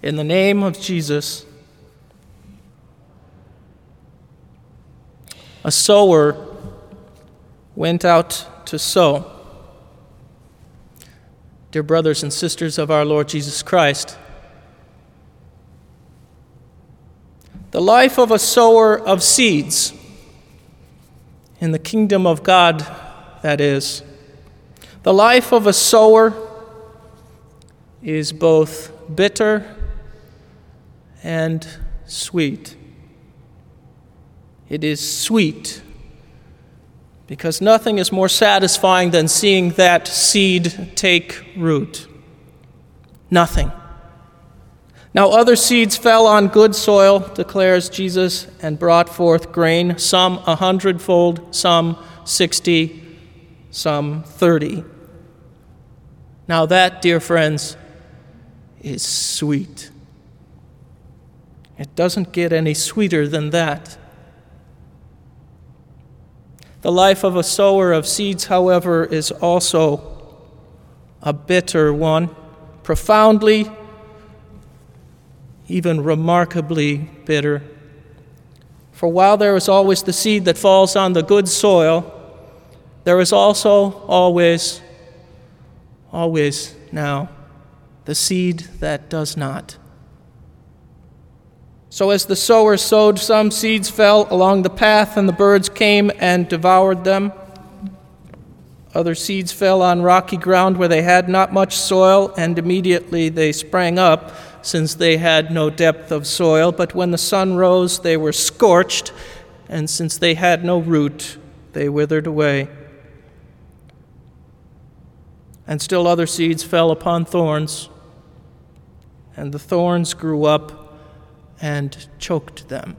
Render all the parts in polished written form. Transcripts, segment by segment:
In the name of Jesus, a sower went out to sow. Dear brothers and sisters of our Lord Jesus Christ, the life of a sower of seeds in the kingdom of God, that is, the life of a sower is both bitter and sweet. It is sweet because nothing is more satisfying than seeing that seed take root. Nothing. Now other seeds fell on good soil, declares Jesus, and brought forth grain, some 100-fold, some 60, some 30. Now that, dear friends, is sweet. It doesn't get any sweeter than that. The life of a sower of seeds, however, is also a bitter one, profoundly, even remarkably bitter. For while there is always the seed that falls on the good soil, there is also always now the seed that does not. So as the sower sowed, some seeds fell along the path, and the birds came and devoured them. Other seeds fell on rocky ground where they had not much soil, and immediately they sprang up, since they had no depth of soil. But when the sun rose, they were scorched, and since they had no root, they withered away. And still other seeds fell upon thorns, and the thorns grew up and choked them.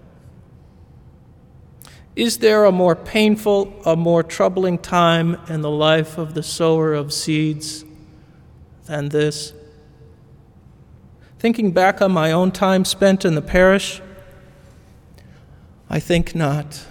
Is there a more painful, a more troubling time in the life of the sower of seeds than this? Thinking back on my own time spent in the parish, I think not.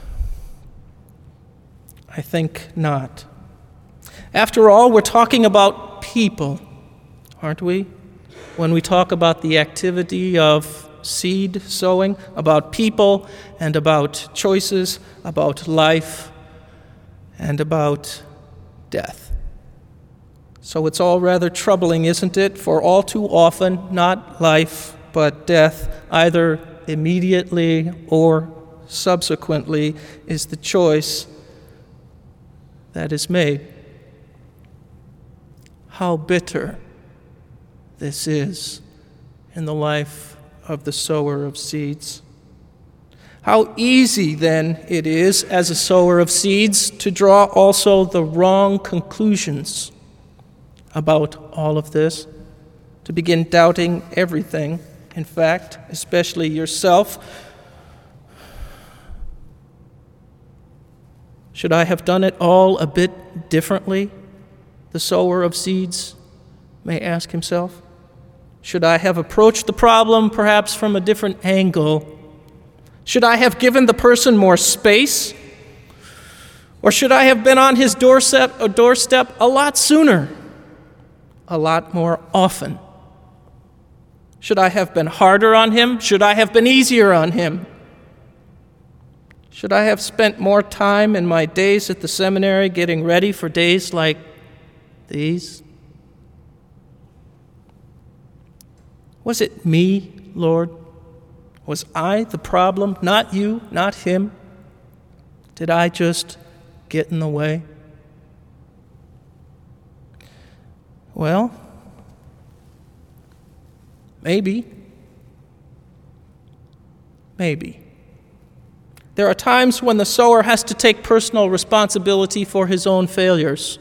I think not. After all, we're talking about people, aren't we? When we talk about the activity of seed sowing, about people and about choices, about life and about death. So it's all rather troubling, isn't it? For all too often, not life, but death, either immediately or subsequently, is the choice that is made. How bitter this is in the life of the sower of seeds. How easy, then, it is, as a sower of seeds, to draw also the wrong conclusions about all of this, to begin doubting everything, in fact, especially yourself. Should I have done it all a bit differently? The sower of seeds may ask himself. Should I have approached the problem perhaps from a different angle? Should I have given the person more space? Or should I have been on his doorstep a lot sooner, a lot more often? Should I have been harder on him? Should I have been easier on him? Should I have spent more time in my days at the seminary getting ready for days like these? Was it me, Lord? Was I the problem? Not you, not him? Did I just get in the way? Well, maybe. There are times when the sower has to take personal responsibility for his own failures.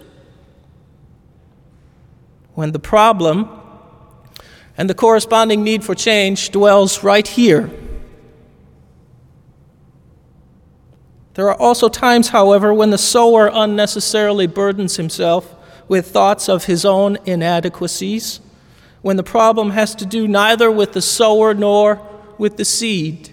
When the problem and the corresponding need for change dwells right here. There are also times, however, when the sower unnecessarily burdens himself with thoughts of his own inadequacies, when the problem has to do neither with the sower nor with the seed.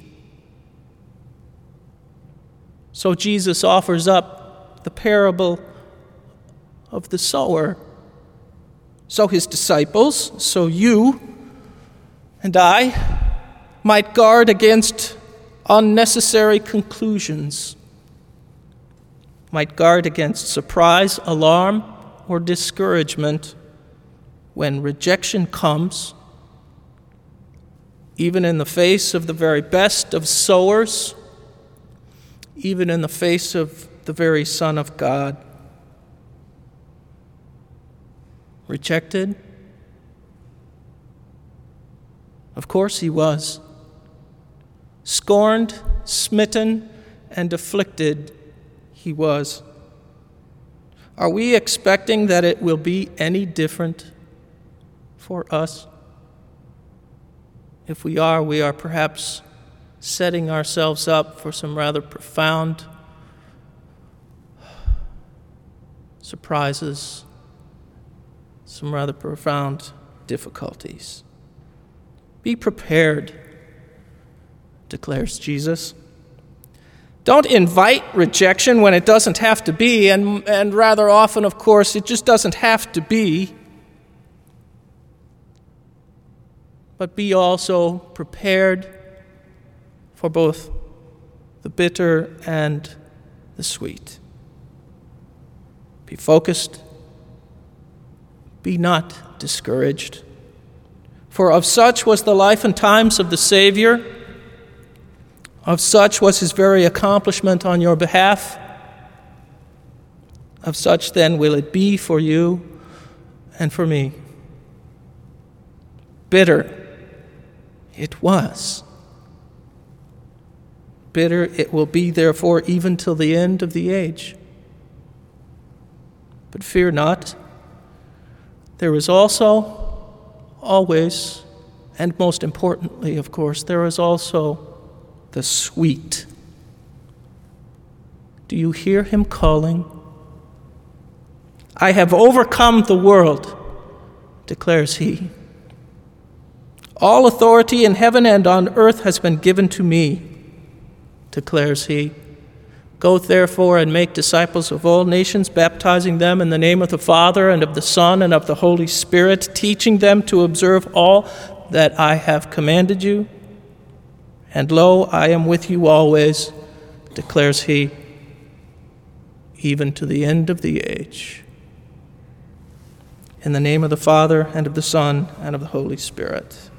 So Jesus offers up the parable of the sower. So his disciples, so you, And I might guard against unnecessary conclusions, might guard against surprise, alarm, or discouragement when rejection comes, even in the face of the very best of sowers, even in the face of the very Son of God. Rejected? Of course he was. Scorned, smitten, and afflicted he was. Are we expecting that it will be any different for us? If we are perhaps setting ourselves up for some rather profound surprises, some rather profound difficulties. Be prepared, declares Jesus. Don't invite rejection when it doesn't have to be, and rather often, of course, it just doesn't have to be. But be also prepared for both the bitter and the sweet. Be focused. Be not discouraged. For of such was the life and times of the Savior. Of such was his very accomplishment on your behalf. Of such then will it be for you and for me. Bitter it was. Bitter it will be, therefore, even till the end of the age. But fear not. There is also, always, and most importantly, of course, there is also the sweet. Do you hear him calling? I have overcome the world, declares he. All authority in heaven and on earth has been given to me, declares he. Go therefore and make disciples of all nations, baptizing them in the name of the Father and of the Son and of the Holy Spirit, teaching them to observe all that I have commanded you. And lo, I am with you always, declares he, even to the end of the age. In the name of the Father and of the Son and of the Holy Spirit.